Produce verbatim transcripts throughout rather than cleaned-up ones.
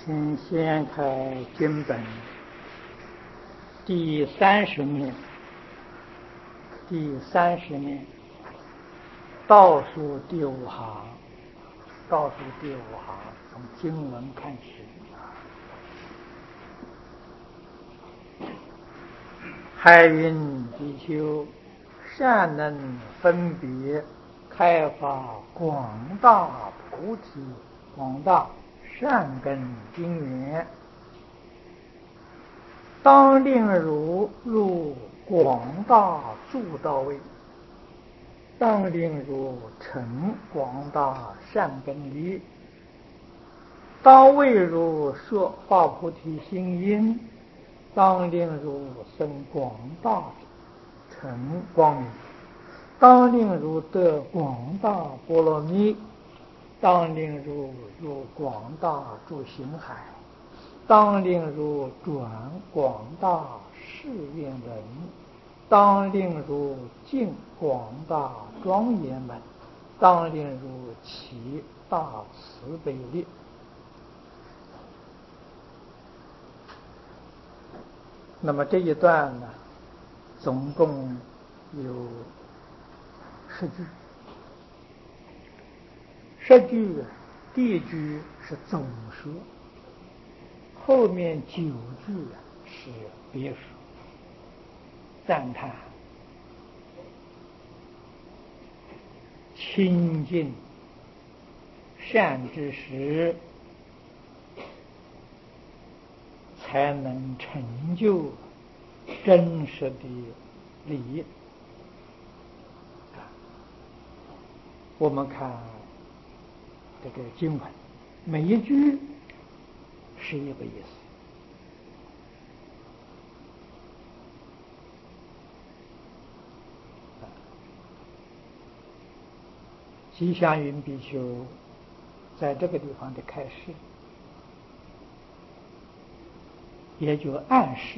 请掀开经本第三十面，第三十面倒数第五行，倒数第五行从经文开始。海云比丘，善能分别开发广大菩提广大善根因缘，当令汝入广大助道位，当令汝成广大善根力，当为汝说发菩提心因，当令汝生广大成光明，当令汝得广大波罗蜜，当令汝入广大诸行海，当令汝转广大誓愿人，当令汝进广大庄严门，当令汝起大慈悲力。那么这一段呢，总共有十句。十句，第一句是总说，后面九句是别说，赞叹清净善知识才能成就真实的利益。我们看这个经文，每一句是一个意思。吉祥云比丘在这个地方的开示，也就暗示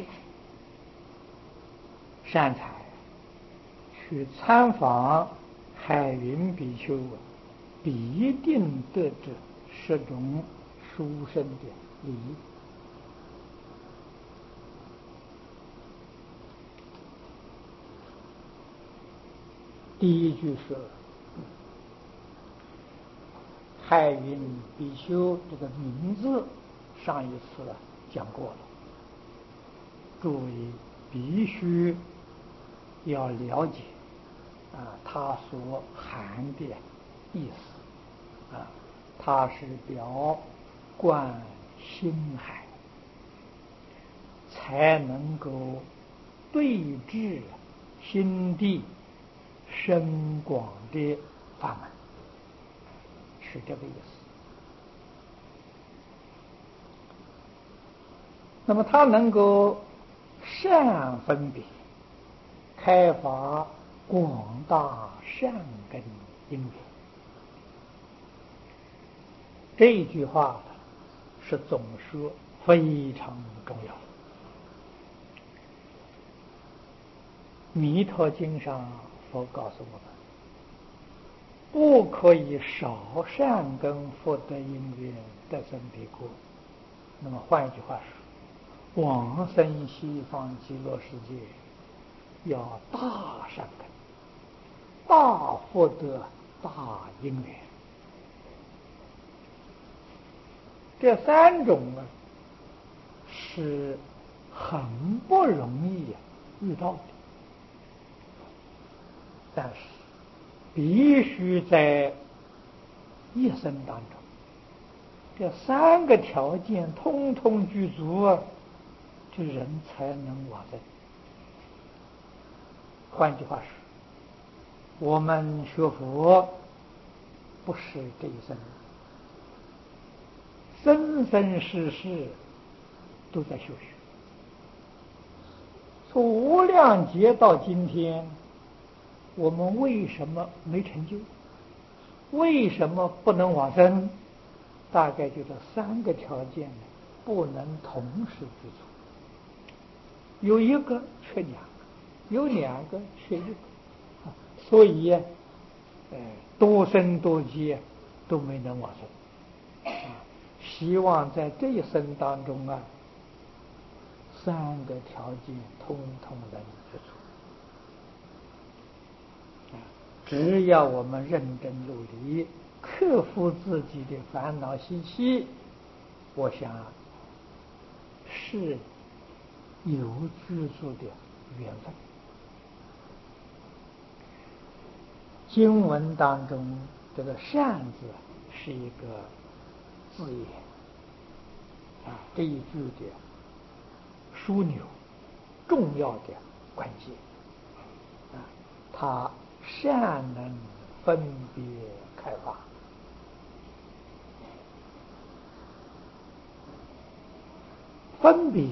善财去参访海云比丘，必定得知十种殊胜的利益。第一句是海云比丘这个名字，上一次讲过了，诸位必须要了解啊，它所含的意思啊，它是表观心海，才能够对治心地深广的法门，是这个意思。那么它能够善分别开发广大善根因缘，这一句话是总说非常重要。弥陀经上佛告诉我们，不可以少善根福德因缘得生彼国。那么换一句话说，往生西方极乐世界要大善根、大福德、大因缘，这三种啊是很不容易遇到的，但是必须在一生当中，这三个条件通通具足啊，这人才能往生。换句话说，我们学佛不是这一生，生生世世都在修学。从无量劫到今天，我们为什么没成就？为什么不能往生？大概就这三个条件不能同时具足，有一个缺两个，有两个缺一个，所以呃多生多劫都没能往生。 希望在这一生当中啊，三个条件通通能具足。只要我们认真努力，克服自己的烦恼习气，我想是有具足的缘分。经文当中这个善字是一个字眼啊，这一句的枢纽重要的关键啊，它善能分别开发。分别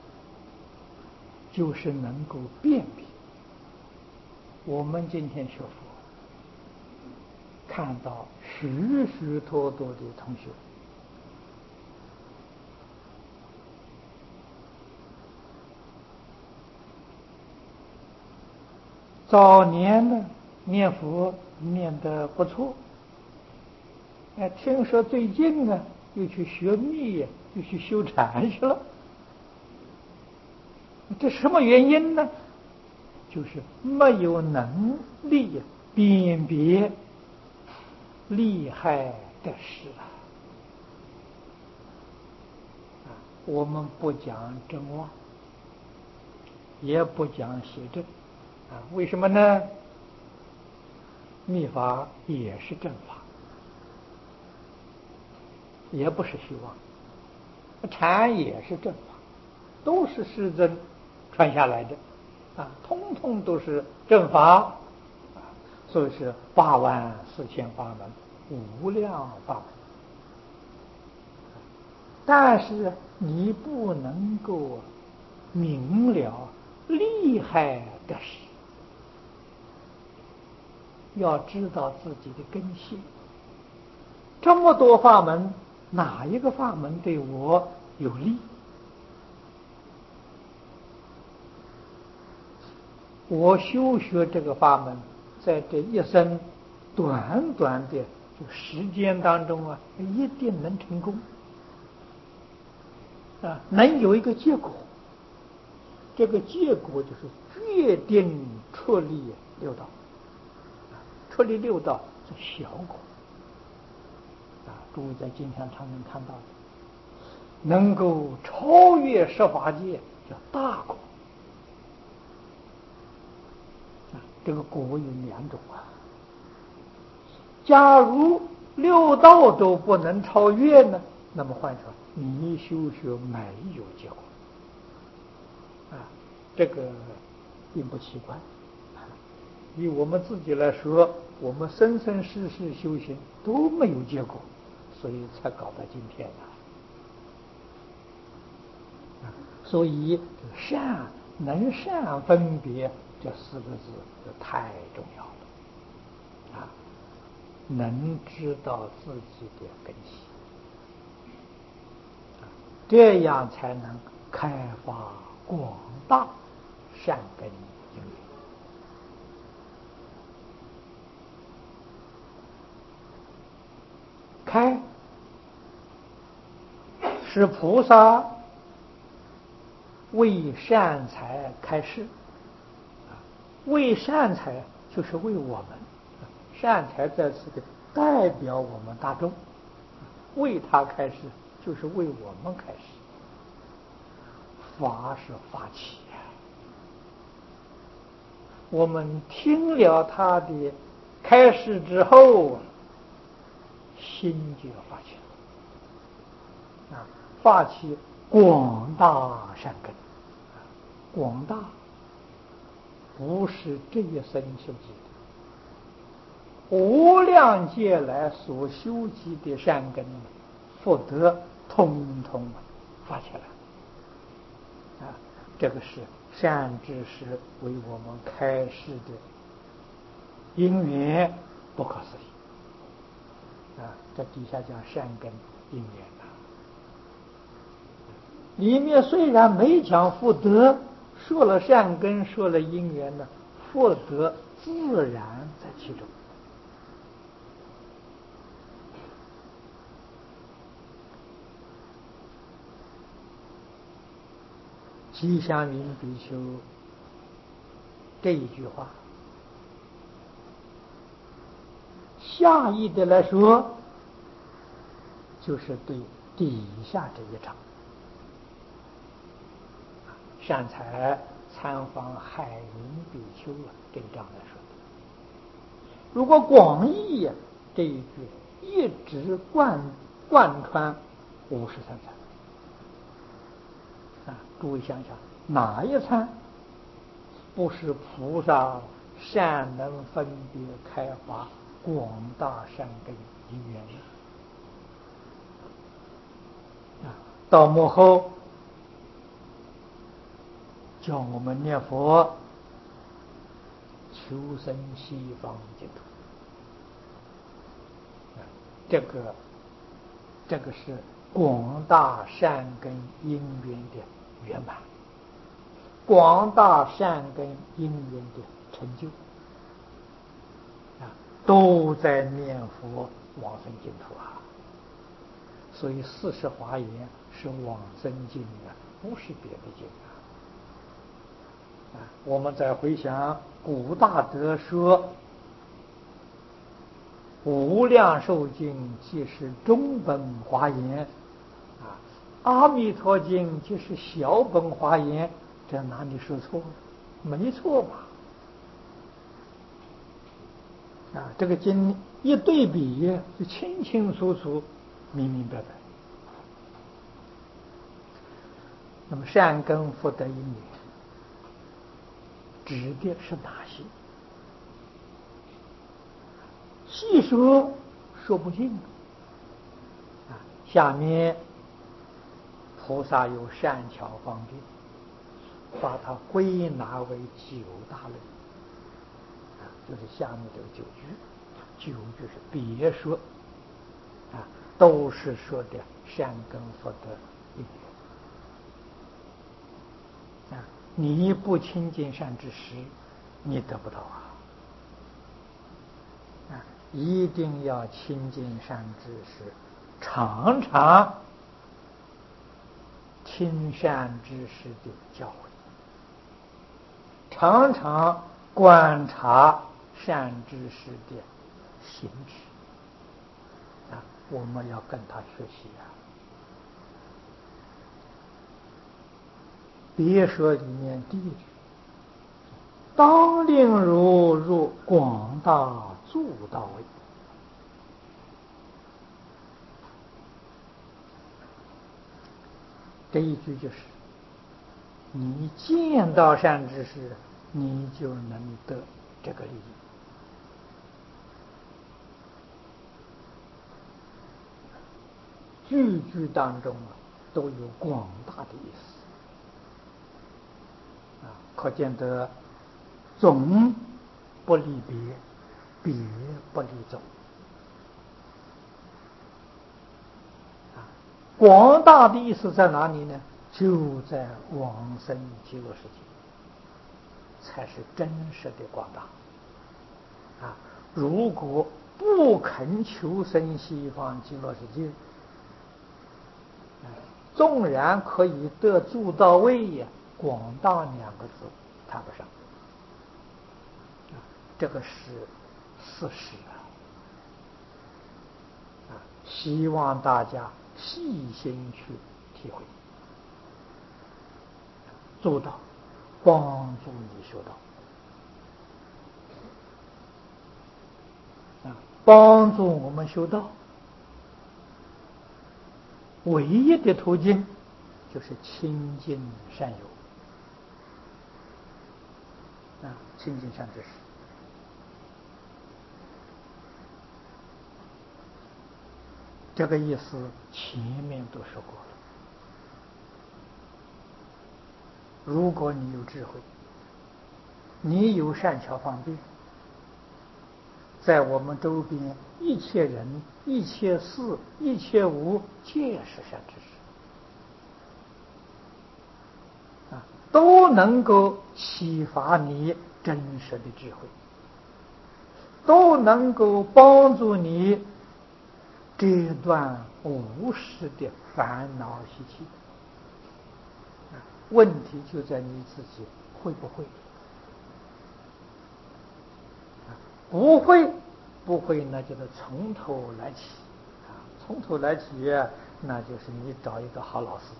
就是能够辨别。我们今天学佛，看到许许多多的同学，早年呢念佛念得不错，哎，听说最近呢又去学密，又去修禅去了。这什么原因呢？就是没有能力辨别利害得失啊！我们不讲正妄，也不讲邪正啊，为什么呢？密法也是正法，也不是虚妄，禅也是正法，都是师尊传下来的啊，通通都是正法啊，所以是八万四千法门，无量法门。但是你不能够明了利害得失，要知道自己的根性。这么多法门，哪一个法门对我有利？我修学这个法门，在这一生短短的这时间当中啊，一定能成功啊，能有一个结果。这个结果就是决定出离六道，出离六道是小果啊。诸位在经常常能看到的，能够超越十法界叫大果啊。这个果有两种啊。假如六道都不能超越呢，那么换说你修学没有结果啊，这个并不奇怪。以我们自己来说，我们生生世世修行都没有结果，所以才搞到今天的。所以善能善分别这四个字就太重要了啊，能知道自己的根性，这样才能开发广大善根因缘。开是菩萨为善财开示，为善财就是为我们，善财在此的代表我们大众，为他开示就是为我们开示。法是法起啊，我们听了他的开示之后，心就要发起了啊，发起广大善根。广大不是这一生修集的，无量劫来所修集的善根福德，通通发起来啊！这个是善知识为我们开示的因缘，不可思议啊！这底下讲善根因缘呐，里面虽然没讲福德，说了善根，说了因缘呢，福德自然在其中。 吉祥云比丘这一句话，下意的来说，就是对底下这一章善财参访海云比丘啊这一章来说的。如果广义呀、啊、这一句一直贯贯穿五十三参啊，诸位想想，哪一参不是菩萨善能分别开发广大善根因缘啊？到幕后叫我们念佛求生西方净土，这个这个是广大善根因缘的圆满，广大善根因缘的成就啊，都在念佛往生净土啊。所以四十华严是往生经啊，不是别的经啊。啊，我们再回想古大德说无量寿经即是中本华严啊，阿弥陀经就是小本华严，这哪里说错了？没错吧？啊，这个经一对比就清清楚楚、明明白白。那么善根福德因缘指的是哪些？细说说不尽啊。下面菩萨有善巧方便，把它归纳为九大类啊，就是下面这个九句，九句是别说啊，都是说的善根福德因缘啊。你不亲近善知识，你得不到啊。啊，一定要亲近善知识，常常听善知识的教诲，常常观察善知识的行止啊，我们要跟他学习啊。别说里面第一句，当令如入广大助道位，这一句就是你见到善知识，你就能得这个利益。句句当中啊，都有广大的意思啊，可见得总不离别，别不离总啊。广大的意思在哪里呢？就在往生极乐世界，才是真实的广大啊。如果不肯求生西方极乐世界，纵然可以得助到位呀，广大两个字谈不上啊，这个是事实啊。希望大家细心去体会，做到帮助你修道啊，帮助我们修道唯一的途径就是亲近善友啊，亲近善知识。这个意思前面都说过了。如果你有智慧，你有善巧方便，在我们周边一切人、一切事、一切物，皆是善知识啊，都能够启发你真实的智慧，都能够帮助你这段无始的烦恼习气啊。 问题就在你自己会不会。不会，不会，那就是从头来起啊！从头来起，那就是你找一个好老师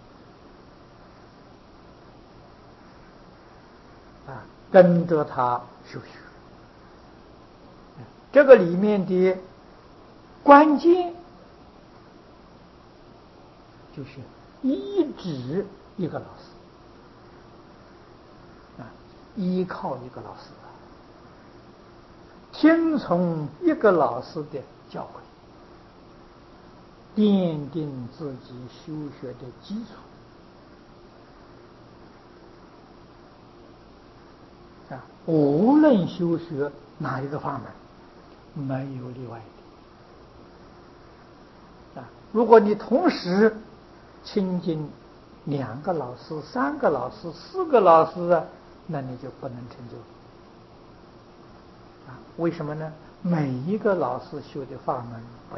啊，跟着他修学。这个里面的关键就是依止一个老师啊，依靠一个老师啊，听从一个老师的教诲，奠定自己修学的基础啊。无论修学哪一个法门，没有例外的啊。如果你同时亲近两个老师、三个老师、四个老师啊，那你就不能成就啊。为什么呢？每一个老师修的法门不一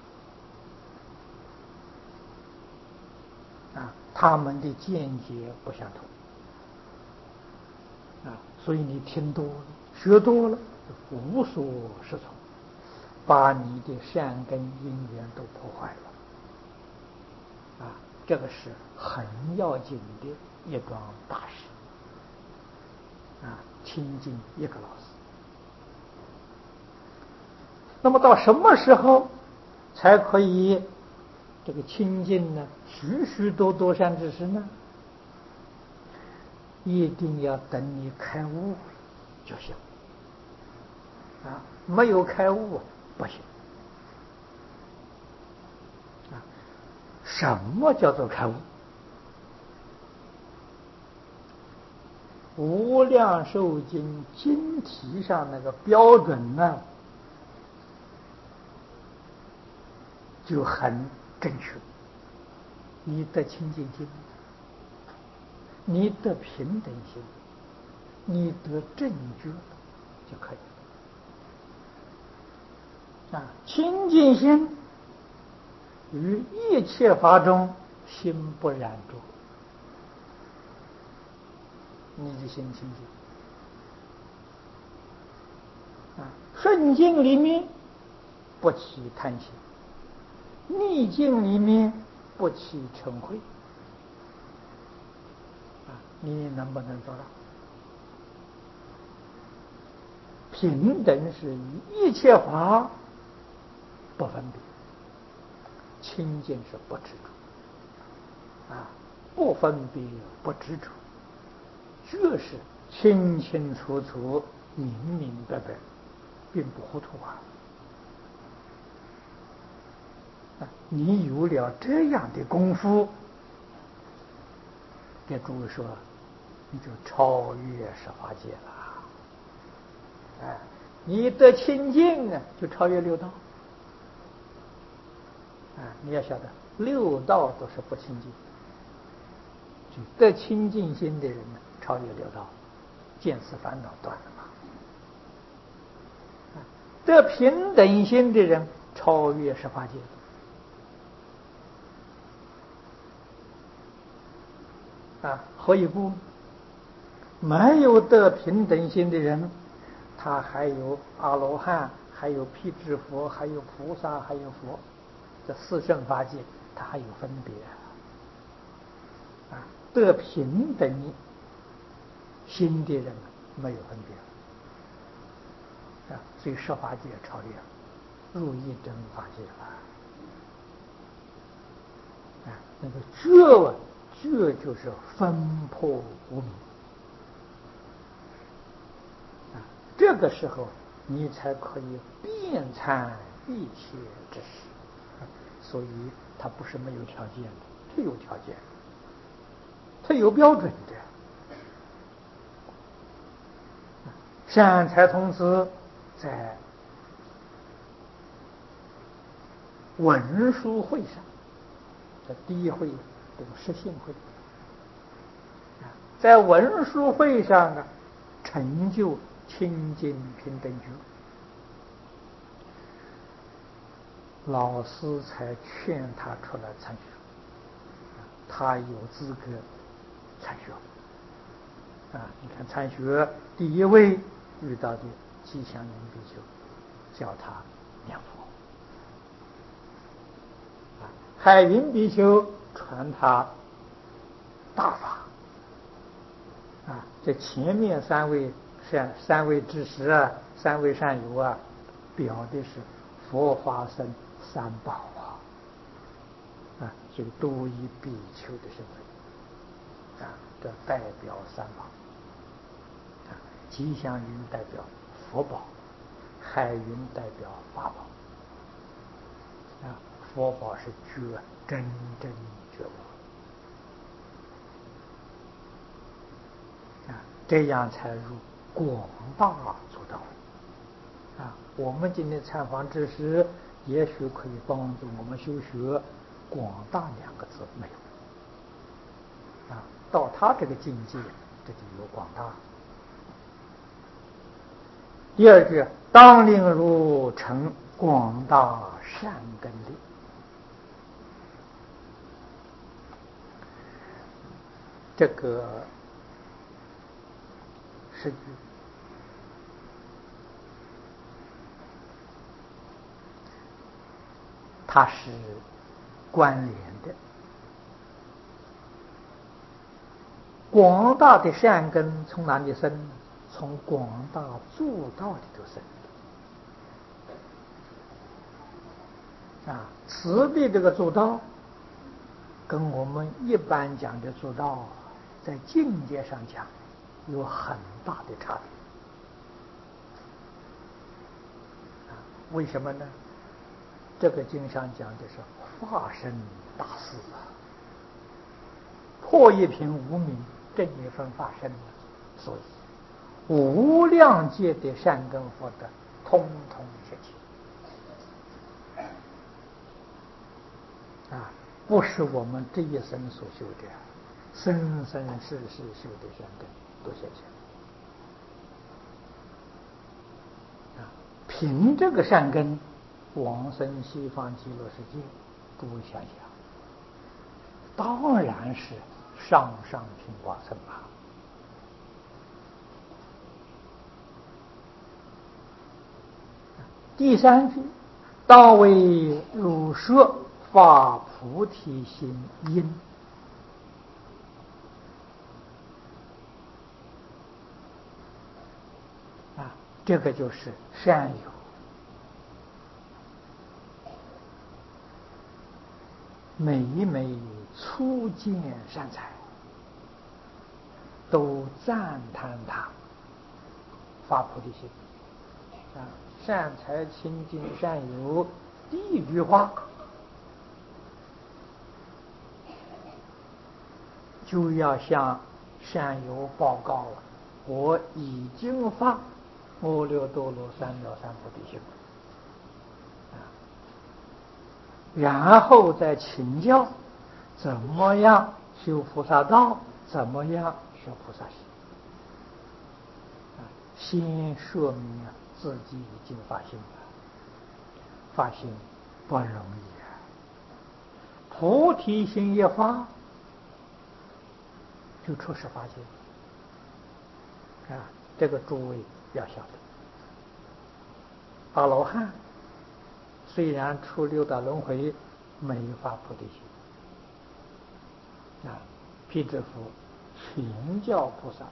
样啊，他们的见解不相同啊，所以你听多了、学多了，无所适从，把你的善根因缘都破坏了啊。这个是很要紧的一桩大事啊，亲近一个老师。那么到什么时候才可以这个亲近呢？许许多多善知识呢？一定要等你开悟就行啊，没有开悟不行啊。什么叫做开悟？无量寿经经题上那个标准呢，就很正确。你得清净心，你得平等心，你得正觉就可以了啊。清净心于一切法中心不染着，你的心清净啊。顺境里面不起贪心，逆境里面不起嗔恚啊，你能不能做到？平等是一切法不分别，清净是不执着啊，不分别不执着，这是清清楚楚、明明白白，并不糊涂啊。你有了这样的功夫，给诸位说，你就超越十法界了。哎，你得清净啊，就超越六道。啊，你要晓得，六道都是不清净，就得清净心的人呢，超越六道，见思烦恼断了嘛。得平等心的人，超越十法界。啊，何以故？没有得平等心的人，他还有阿罗汉，还有辟支佛，还有菩萨，还有佛，这四圣法界他还有分别啊。得平等心的人没有分别啊，所以十法界超越入一真法界了啊。那个觉，觉就是分破无明啊，这个时候你才可以遍参一切知识。所以它不是没有条件的，它有条件，它有标准的。善财童子在文殊会上，在第一会这个实性会，在文殊会上啊，成就清净平等觉，老师才劝他出来参学，他有资格参学啊。你看参学第一位遇到的吉祥云比丘，叫他念佛啊。海云比丘传他大法啊。这前面三位善三位知识啊，三位善友啊，表的是佛法僧三宝啊，啊，所以多以比丘的身份啊，这代表三宝啊。吉祥云代表佛宝，海云代表法宝啊。佛宝是觉真正觉悟啊，这样才入广大诸道啊。我们今天参访知识，也许可以帮助我们修学广大两个字没有啊。到他这个境界，这就有广大。第二句，当令如成广大善根力。这个诗句它是关联的，广大的善根从哪里生？从广大诸道里头生啊。此地这个诸道跟我们一般讲的诸道在境界上讲有很大的差别啊。为什么呢？这个经上讲的是化身大事啊，破一品无名，这一份化身，所以无量界的善根福德通通现前啊，不是我们这一生所修的，生生世世修的善根都现前啊。凭这个善根往生西方极乐世界，诸位想想，当然是上上品往生啊。第三句，当为汝说发菩提心因啊，这个就是善友每每初见善财，都赞叹他发菩提心啊。善财亲近善友，第一句话就要向善友报告了，我已经发阿耨多罗三藐三菩提心啊。然后再请教怎么样修菩萨道，怎么样修菩萨行啊。先说明啊自己已经发心了，发心不容易啊。菩提心一发，就出世发心啊。这个诸位要晓得，阿罗汉虽然出六道轮回，没发菩提心啊。辟支佛全教菩萨，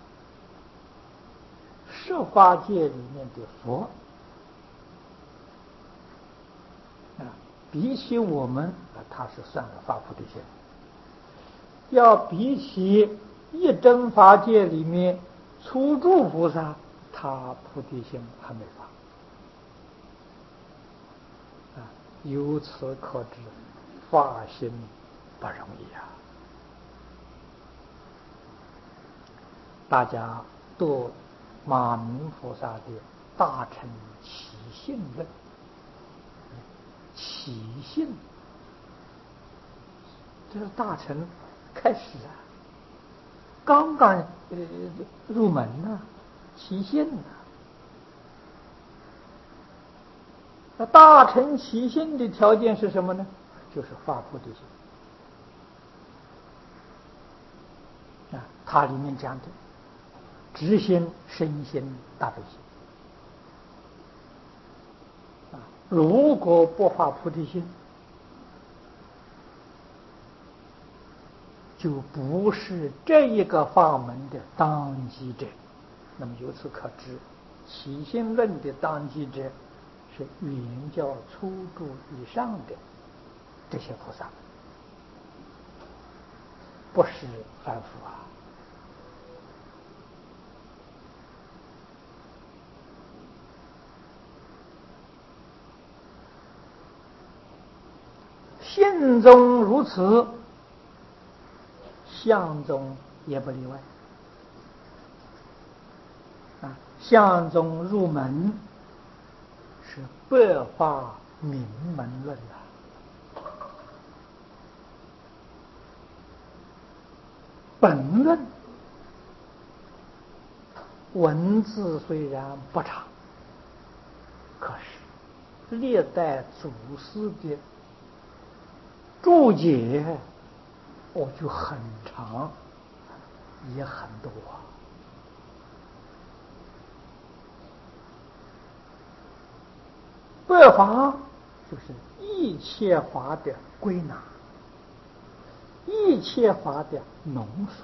十法界里面的佛啊，比起我们，他是算了发菩提心；要比起一真法界里面初住菩萨，他菩提心还没发啊。由此可知，发心不容易啊。大家读马明菩萨的大乘起信论，起信，这是大乘开始啊，刚刚呃入门呢、啊，起信呢、啊。那大乘起信的条件是什么呢？就是发菩提心啊。 它里面讲的直心、身心、大悲心啊，如果不发菩提心，就不是这一个法门的当机者。那么由此可知，起心论的当机者是圆教初住以上的这些菩萨，不是凡夫啊。性中如此，相中也不例外啊。相中入门是百法明门论啊，本论文字虽然不长，可是历代祖师的注解我就很长，也很多啊。百法就是一切法的归纳，一切法的浓缩，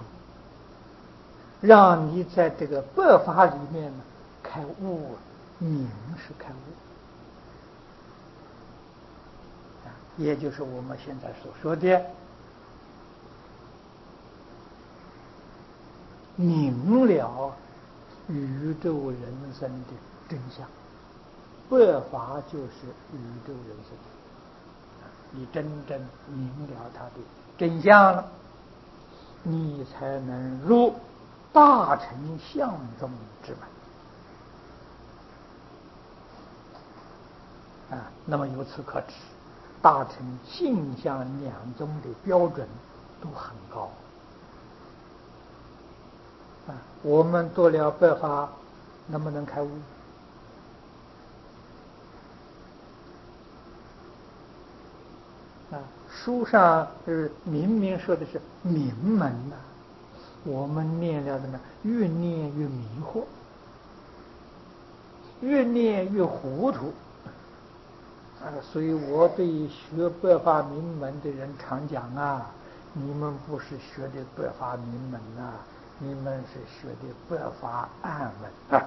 让你在这个百法里面呢开悟，明是开悟，也就是我们现在所说的明了宇宙人生的真相。百法就是宇宙人生，你真正明了它的真相了，你才能入大乘相宗之门啊。那么由此可知，大乘性相两宗的标准都很高啊。我们读了百法，能不能开悟？啊，书上是明明说的是明门呐、啊，我们念了的呢，越念越迷惑，越念越糊涂啊。所以我对学百法明门的人常讲啊，你们不是学的百法明门啊，你们是学的百法暗门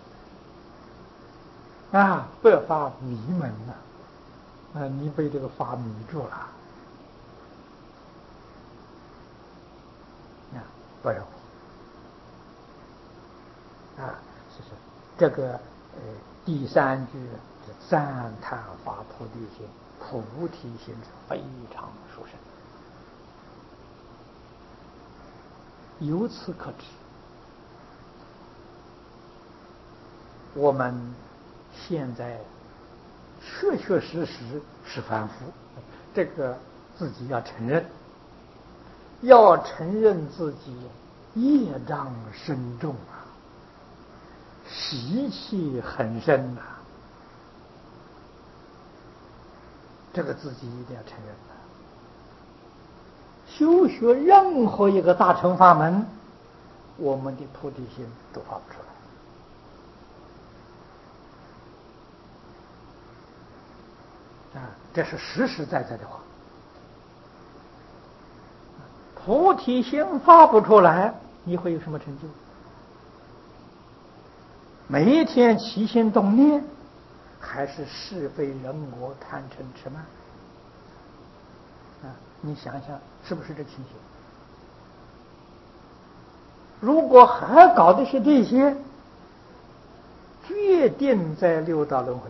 啊，啊，百法迷门呐、啊。啊，你被这个法迷住了啊，不容易啊。是是，这个呃第三句是赞叹发菩提心，菩提心是非常殊胜。由此可知，我们现在确确实实是凡夫，这个自己要承认，要承认自己业障深重啊，习气很深呐、啊，这个自己一定要承认的。修学任何一个大乘法门，我们的菩提心都发不出来啊，这是实实在在的话。菩提心发不出来，你会有什么成就？每一天起心动念，还是是非人我贪嗔痴慢啊？你想想，是不是这情形？如果还搞的是这些，决定在六道轮回。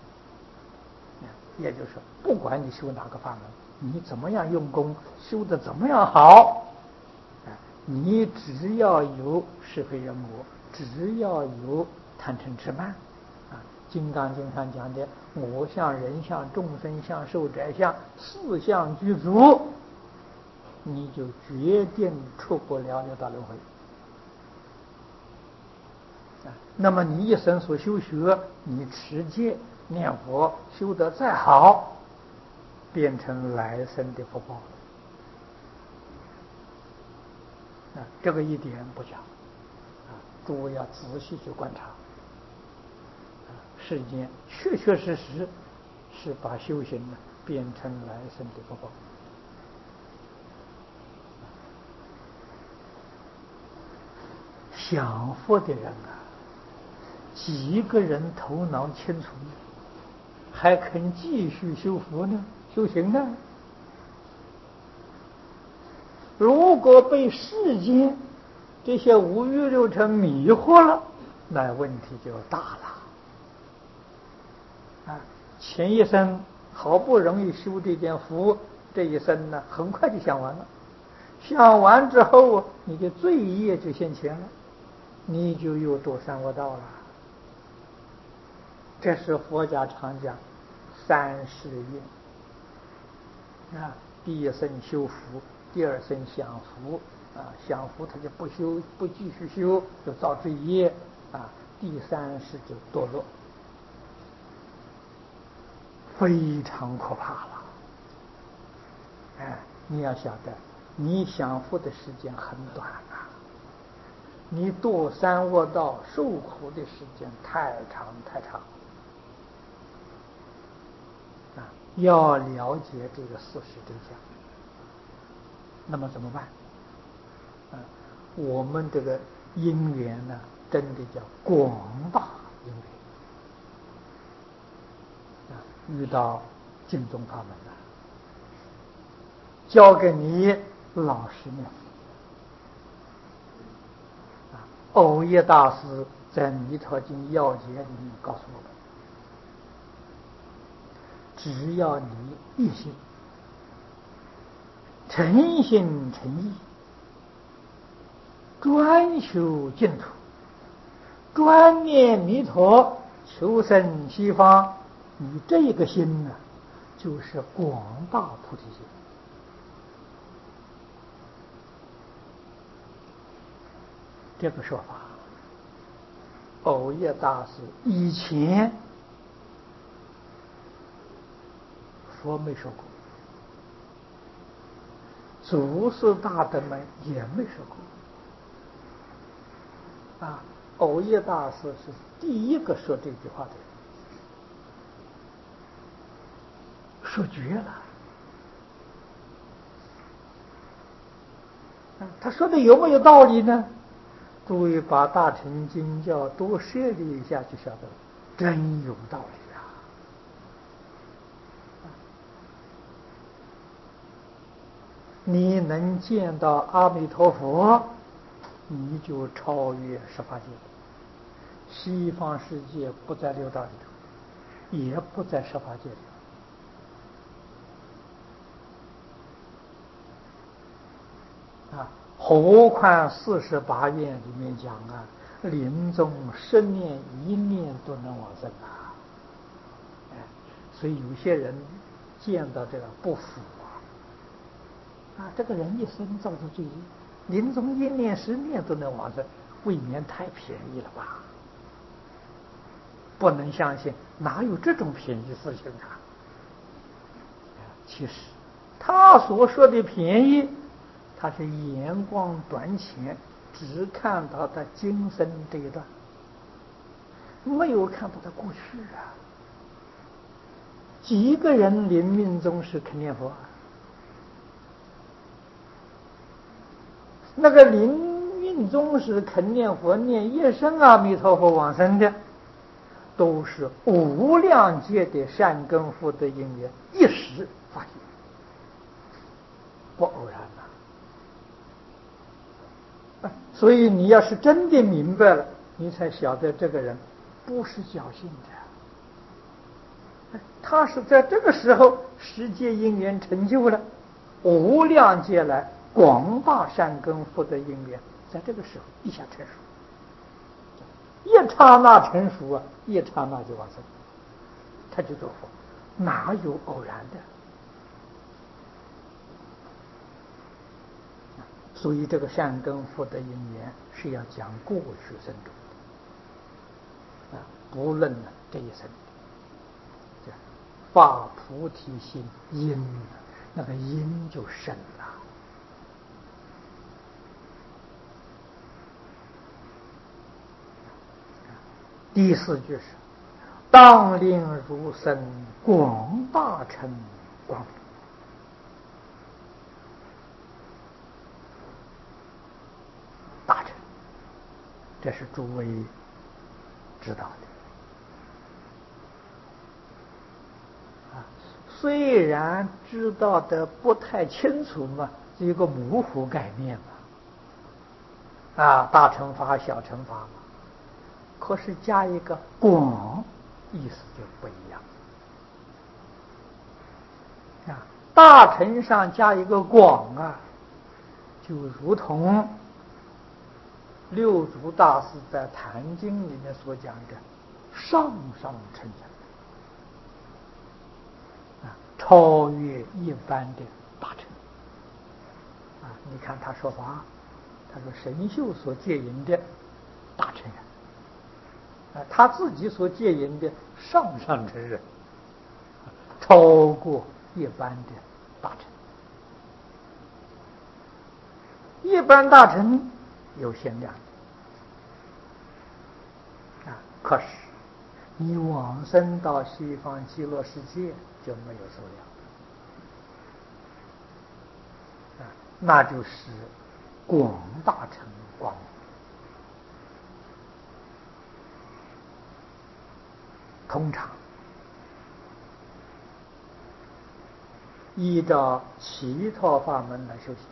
也就是说，不管你修哪个法门，你怎么样用功，修得怎么样好，你只要有是非人我，只要有贪嗔痴慢啊，《金刚经》上讲的我相、人相、众生相、寿者相四相具足，你就决定出不了六道轮回。那么你一生所修学，你持戒念佛修得再好，变成来生的福报啊，这个一点不假。啊，诸位要仔细去观察。啊，世间确确实实是把修行呢变成来生的福报。享福的人啊，几个人头脑清楚，还肯继续修福呢？修行呢？如果被世间这些五欲六尘迷惑了，那问题就大了。啊，前一生好不容易修这件福，这一生呢，很快就享完了。享完之后啊，你的罪业就现前了，你就又堕三恶道了。这是佛家常讲三世愿啊，第一生修福，第二生享福啊，享福他就不修，不继续修，就造罪业啊，第三世就堕落，非常可怕了。哎，你要晓得，你享福的时间很短啊，你堕三恶道受苦的时间太长太长。啊，要了解这个事实真相，那么怎么办？啊，我们这个因缘呢，真的叫广大因缘。啊，遇到净宗法门了，教给你老实念佛。啊，藕益大师在《弥陀经要解》里面告诉我们，只要你一心诚心诚意，专修净土，专念弥陀，求生西方，你这个心呢，就是广大菩提心。这个说法，藕益大师以前佛没说过，祖师大德们也没说过。啊，藕益大师是第一个说这句话的人，说绝了。啊，他说的有没有道理呢？诸位把大乘经教多涉猎一下就晓得了，真有道理啊！你能见到阿弥陀佛，你就超越十法界。西方世界不在六道里头，也不在十法界里头啊。何况四十八愿里面讲啊，临终十念一念都能往生啊。哎，所以有些人见到这个不服啊，啊，这个人一生造作罪业，临终一念十念都能往生，未免太便宜了吧？不能相信，哪有这种便宜事情啊？其实他所说的便宜，他是眼光短浅，只看到他今生这一段，没有看到他过去啊。几个人临命终时肯念佛啊？那个临命终时肯念佛念一生阿弥陀佛往生的，都是无量劫的善根福德因缘一时发现，不偶然呐。所以你要是真的明白了，你才晓得这个人不是侥幸的，他是在这个时候世界因缘成就了，无量劫来广大善根福德因缘，在这个时候一下成熟，一刹那成熟啊，一刹那就往生，他就做佛，哪有偶然的？所以这个善根福德因缘是要讲过去生中的啊，不论呢这一生，发菩提心因，那个因就深了第四句是当令如生广大成光明。大成，这是诸位知道的啊。虽然知道的不太清楚嘛，是一个模糊概念嘛。啊，大乘法、小乘法嘛，可是加一个广，意思就不一样。啊，大乘上加一个广啊，就如同六祖大师在《坛经》里面所讲的上上乘啊，超越一般的大乘啊。你看他说法，他说神秀所戒引的大乘人啊，他自己所戒引的上上乘人，超过一般的大乘。一般大乘有限量啊，可是你往生到西方极乐世界就没有数量啊，那就是广大成光明。通常依照其他法门来修行，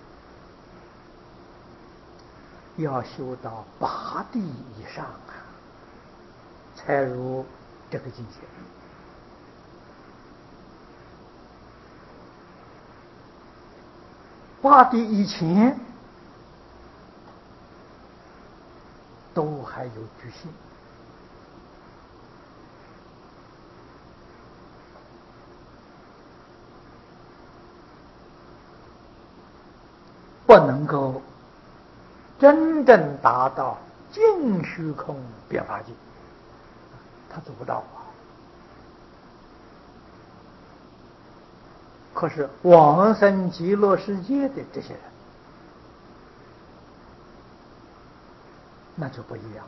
要修到八地以上啊，才入这个境界。八地以前都还有局限，不能够真正达到尽虚空变法界，他做不到啊。可是往生极乐世界的这些人，那就不一样。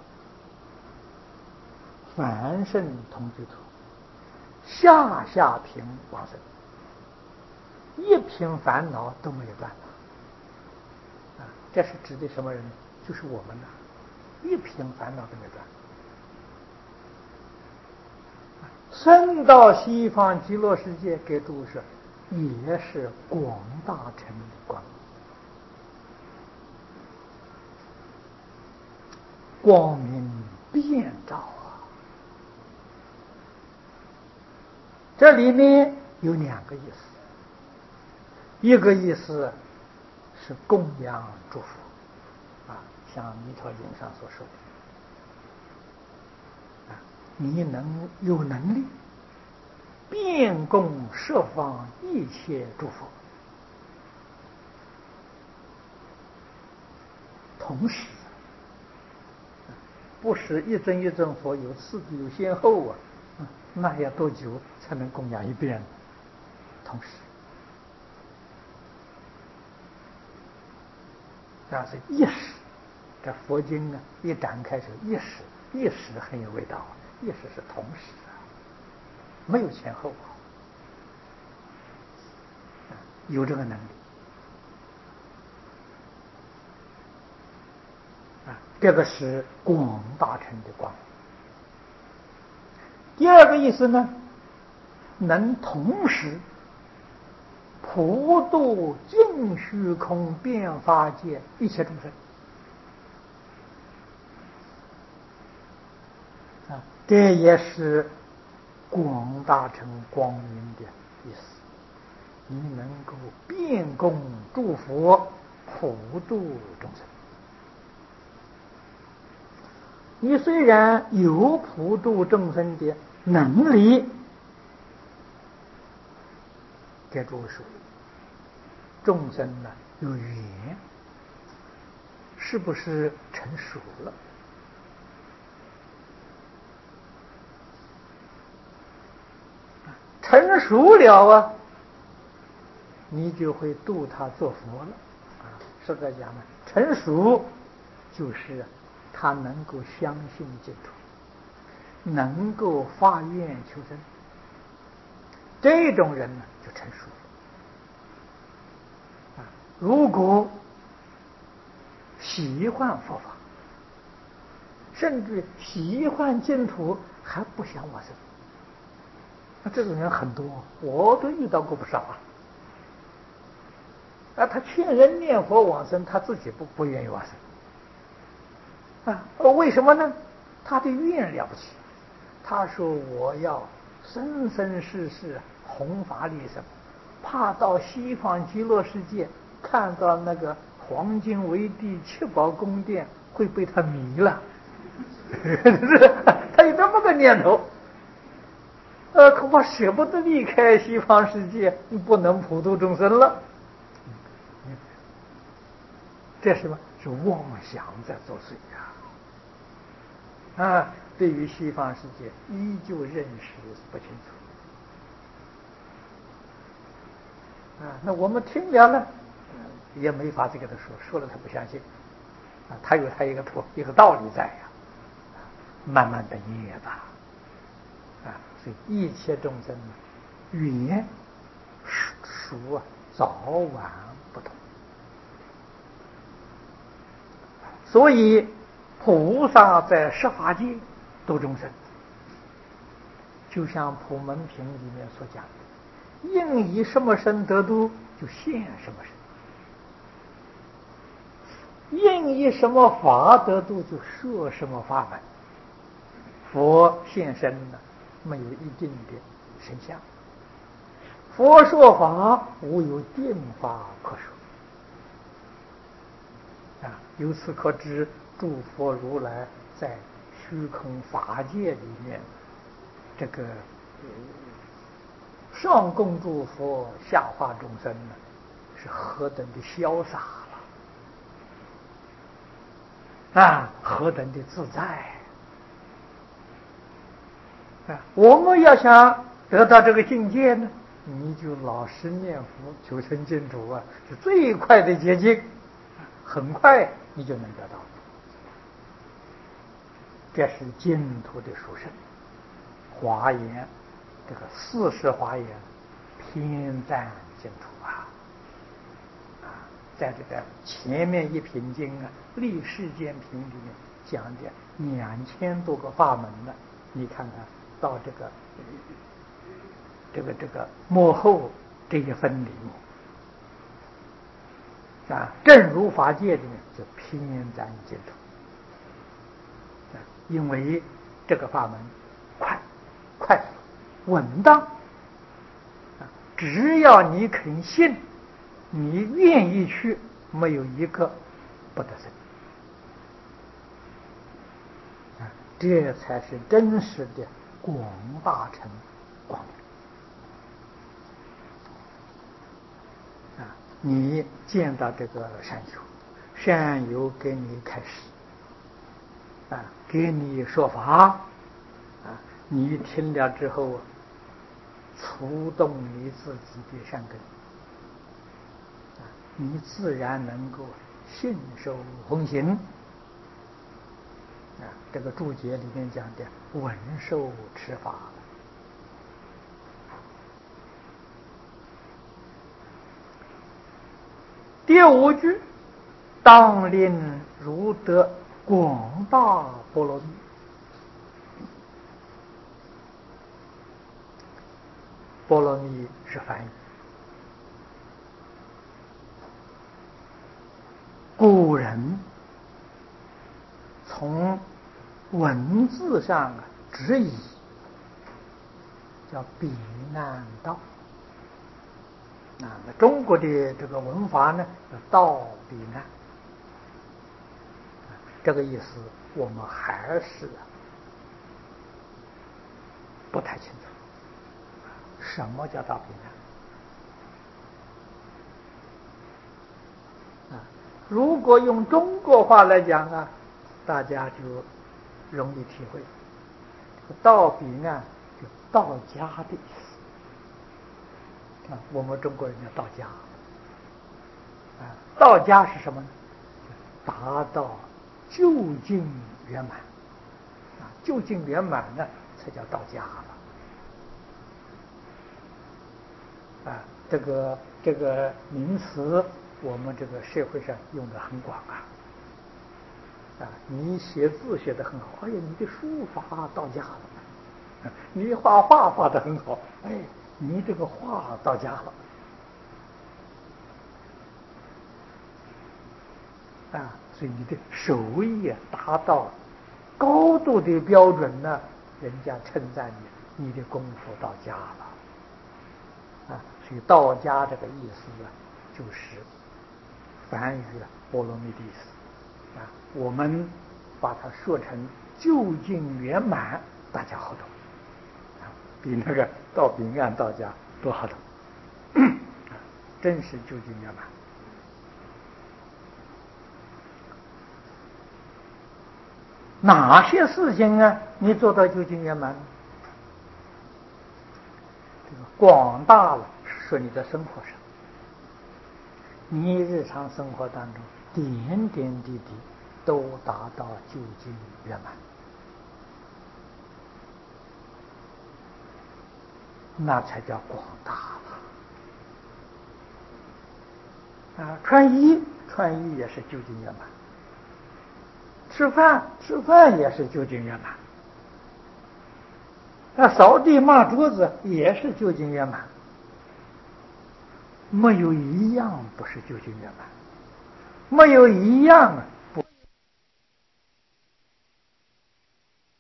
凡圣同居土，下下品往生，一品烦恼都没有断啊。这是指的什么人？就是我们呐、啊，一品烦恼都没有断。升到西方极乐世界给诸是也是广大成的光，光明遍照啊。这里面有两个意思，一个意思是供养祝福啊，像《弥陀经》上所说的啊，你能有能力遍供十方一切诸佛，同时不是一尊一尊佛有次第有先后啊，那要多久才能供养一遍？同时那是一时，这佛经啊一展开是一时，一时很有味道，一时是同时啊，没有前后啊，有这个能力啊，这个是广大成的光。第二个意思呢，能同时普度尽虚空遍法界一切众生啊，这也是广大成光明的意思。你能够遍供诸佛，普度众生。你虽然有普度众生的能力，给诸位说，众生呢有缘，是不是成熟了？成熟了啊，你就会度他做佛了啊。实在讲呢，成熟就是他能够相信净土能够发愿求生，这种人呢就成熟了。啊，如果喜欢佛法，甚至喜欢净土，还不想往生，那这种人很多，我都遇到过不少啊。啊，他劝人念佛往生，他自己不不愿意往生。啊，为什么呢？他的愿了不起，他说我要生生世世弘法利生，怕到西方极乐世界看到那个黄金为地七宝宫殿会被他迷了。他有这么个念头，呃，恐怕舍不得离开西方世界，不能普度众生了。这是什么？是妄想在作祟呀！啊，对于西方世界依旧认识不清楚。啊，那我们听了呢，也没法子给他说，说了他不相信。啊，他有他一个图一个道理在呀，慢慢的捏吧。啊，所以一切众生缘属啊，早晚不同。所以菩萨在十法界度众生，就像普门品里面所讲的，应以什么身得度，就现什么身；应以什么法得度，就说什么法门。佛现身呢，没有一定的身相；佛说法，无有定法可说。啊，由此可知，诸佛如来在虚空法界里面，这个上供诸佛，下化众生呢，是何等的潇洒了！啊，何等的自在！啊，我们要想得到这个境界呢，你就老实念佛，求生净土啊，是最快的捷径。很快你就能得到，这是净土的殊胜。华严这个四十华严偏赞净土啊！啊，在这个前面一品经啊，立世间品里面讲的两千多个法门呢，你看看到这个这个这个幕后这一分里面。啊，正如法界里面就偏赞净土，啊，因为这个法门快、快速、稳当，啊，只要你肯信，你愿意去，没有一个不得生，啊，这才是真实的广大成光明。你见到这个山丘，山友给你开示，啊，给你说法，啊，你听了之后，触动你自己的善根，啊，你自然能够信受奉行。啊，这个注解里面讲的闻受持法。第五句，当令如得广大波罗蜜。波罗蜜是翻译，古人从文字上啊直译，叫避难道。啊，那中国的这个文法呢，叫道避难。这个意思我们还是不太清楚。什么叫道避难？啊，如果用中国话来讲啊，大家就容易体会。道避难就道家的意思。啊，我们中国人叫道家。啊，道家是什么呢？达到究竟圆满。啊， 究竟圆满呢，才叫到家了。啊，这个这个名词，我们这个社会上用的很广啊。啊，你写字写得很好，哎呀，你的书法到家了；你画画画得很好，哎，你这个画到家了。啊，所以你的手艺达到高度的标准呢，人家称赞你，你的功夫到家了。啊，所以道家这个意思啊，就是梵语啊，波罗蜜的意思。啊，我们把它说成究竟圆满，大家好懂。啊，比那个到彼岸道家多好懂。啊，真是究竟圆满。哪些事情啊，你做到究竟圆满？这个广大了，说你在生活上，你日常生活当中点点滴滴都达到究竟圆满，那才叫广大了。啊，穿衣穿衣也是究竟圆满，吃饭吃饭也是究竟圆满。那扫地抹桌子也是究竟圆满，没有一样不是究竟圆满，没有一样